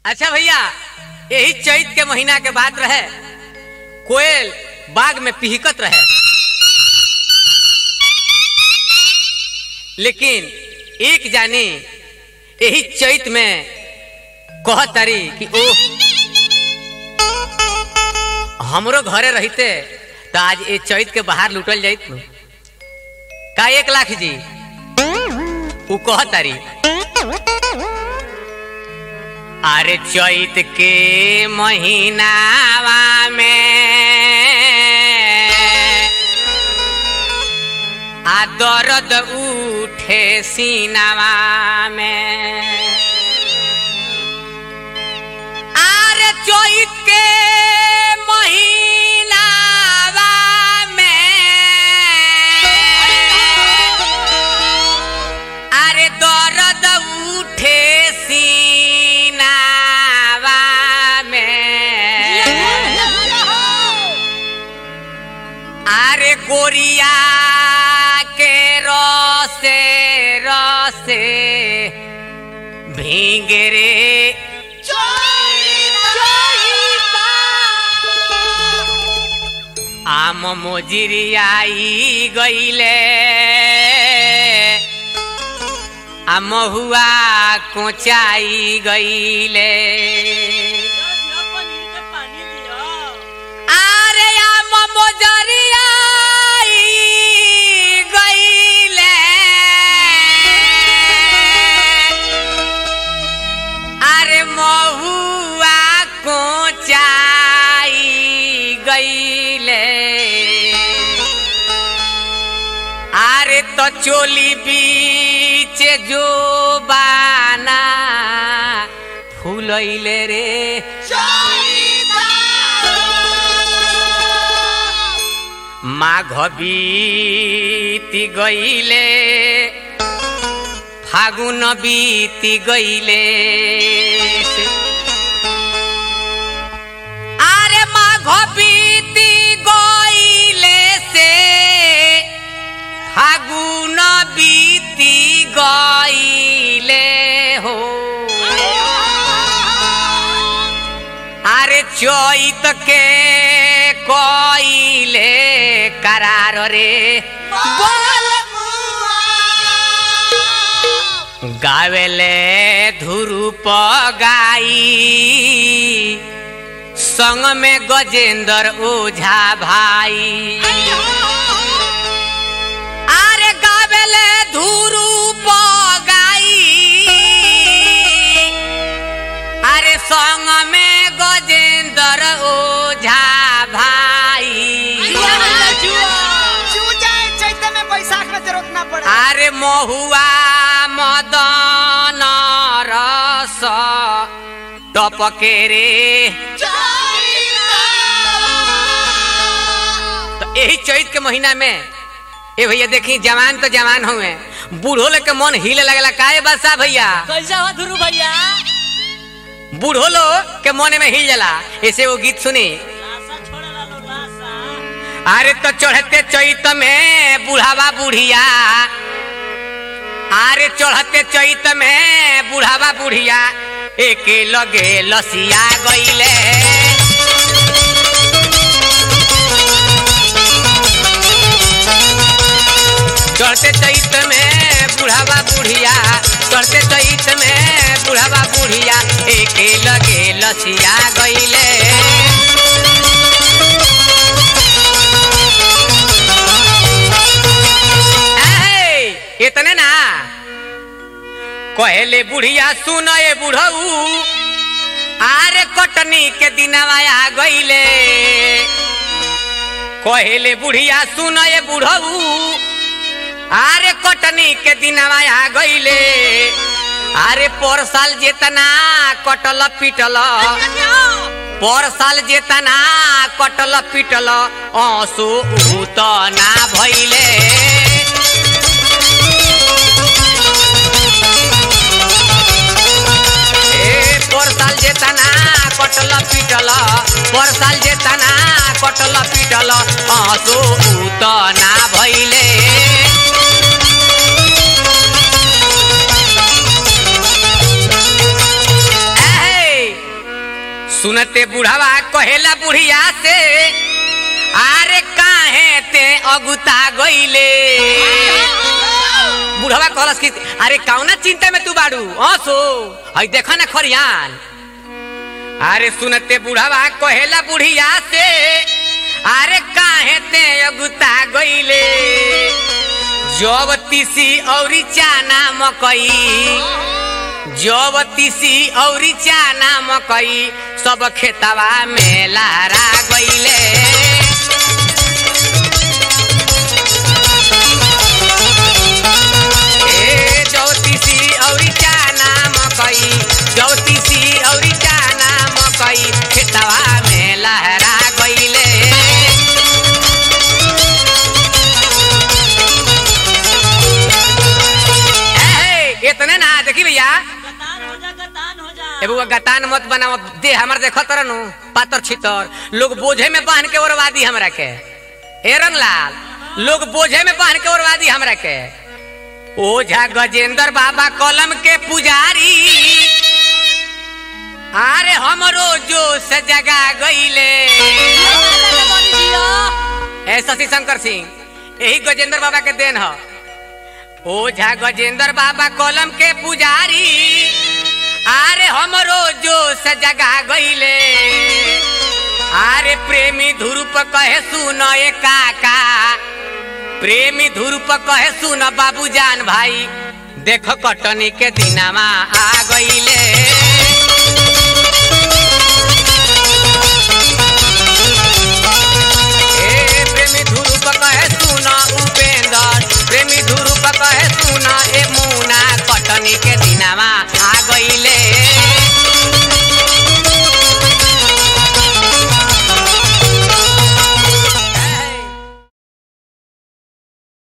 अच्छा भैया, यही चैत के महीना के बात रहे, कोयल बाग में पिहकत रहे, लेकिन एक जानी यही चैत में कहतरी कि ओ हमरो घरे रहते तो आज ये चैत के बाहर लुटल जाइत का 1 लाख जी। वो कहतरी अरे चैत के महीनावा में आ दर्द उठे सीनावा में, अरे चैत के महीनावा में अरे दर्द उठे सीनावा में, अरे गोरिया के रसे रसे भीगे रे आम मोजिरियाई गईले, आम हुआ कोचाई गईले, अरे आम मोजरियाई गईले, अरे महुआ कोचाई गईले, अरे तो चोली बीच जो बाना फूलैले रे माघ बीती गईले, फागुन बीती गईले, अरे माघ बीती गईले से फागुन बीती गईले हो, अरे चैत के कईले करार रे गावेले धुरूप गाई संग में गजेंद्र ओझा भाई, अरे गावेले धुरूप गाई अरे संग में गजेंद्र ओझा भाई, बैसाख में जरूरत ना पड़े, अरे महुआ मदन रस टपके रे। तो यही चैत के महीना में ए भैया देखी जवान तो जवान हुए, बूढ़ो लोग के मन हिले लगेला काहे बसा भैया कैसा हो धुरू भैया, बूढ़ो लोग के मन में हिल जाला। ऐसे वो गीत सुनी, अरे तो चढ़ते चैत में बुढ़ावा बुढ़िया, अरे चढ़ते चैत में बुढ़ावा बुढ़िया एक लगे लसिया गईले, चढ़ते चैत में बुढ़ावा बुढ़िया, चढ़ते चैत में बुढ़ावा बुढ़िया एक लगे लसिया गईले, इतने ना कहले बुढ़िया सुन ये बुढ़ऊ, आरे कटनी के दिनवा आ गईले, कहले बुढ़िया सुन ये बुढ़ऊ, आरे कटनी के दिनवा आ गईले, आरे पर साल जेतना कटल पिटल, पर साल जेतना कटल पिटल आंसू उत ना भइले, पर साल जेतना कटल पिटल, पर साल जेतना कटल पिटल आंसू उत ना भइले, सुनते बुढ़ावा कहेला बुढ़िया से अरे काहे ते अगुता गईले। बुढ़ावा कहलस कि अरे कौना चिंता में तू बाड़ू हंसो हई देखा ना खरियान। अरे सुनते बुढ़ावा कहेला बुढ़िया से अरे काहे ते अगुता गईले। जब तीसी औरी चाना मकई जब तीसी औरी चाना मकई सब खेतवा में लहरा गईले। ज्योतिषी औरी चाना मकई ज्योतिषी औरी चाना मकई खेतवा में लहरा गईले। इतने ना देखी भैया एबुआ गतान मत बनाओ दे हमर देख तरनु पातर छितर लोग बोझे में बांध के ओरवादी हमरा के। हे रंगलाल लोग बोझे में बांध के ओरवादी हमरा के। ओझा गजेंद्र बाबा कलम के पुजारी अरे हमरो जो से जगा गईले। शशि शंकर सिंह यही गजेंद्र बाबा के देन है। ओझा गजेंद्र बाबा कलम के पुजारी अरे हमरो जो से जगा गईले। अरे प्रेमी ध्रुप कहे सुन ए काका प्रेमी ध्रुप कहे सुन बाबूजान भाई देख कटनी के दिनमा आ गईले।